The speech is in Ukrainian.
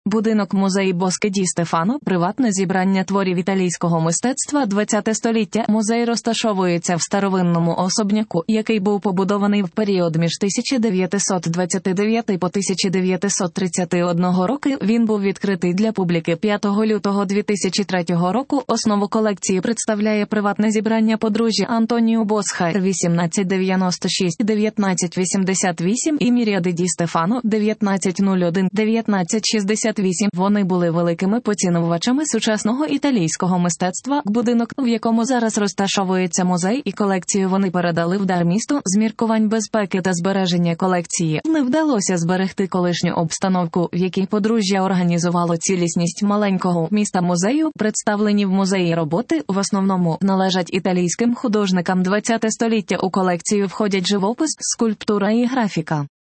Будинок-музей Боске ді Стефано – приватне зібрання творів італійського мистецтва ХХ століття. Музей розташовується в старовинному особняку, який був побудований в період між 1929 по 1931 роки. Він був відкритий для публіки 5 лютого 2003 року. Основу колекції представляє приватне зібрання подружжя Антоніо Босхай 1896-1988 і Міріади ді Стефано 1901-1968. Вони були великими поцінувачами сучасного італійського мистецтва. Будинок, в якому зараз розташовується музей, і колекцію вони передали в дар місту. З міркувань безпеки та збереження колекції не вдалося зберегти колишню обстановку, в якій подружжя організувало цілісність маленького міста музею. Представлені в музеї роботи, в основному, належать італійським художникам ХХ століття. У колекцію входять живопис, скульптура і графіка.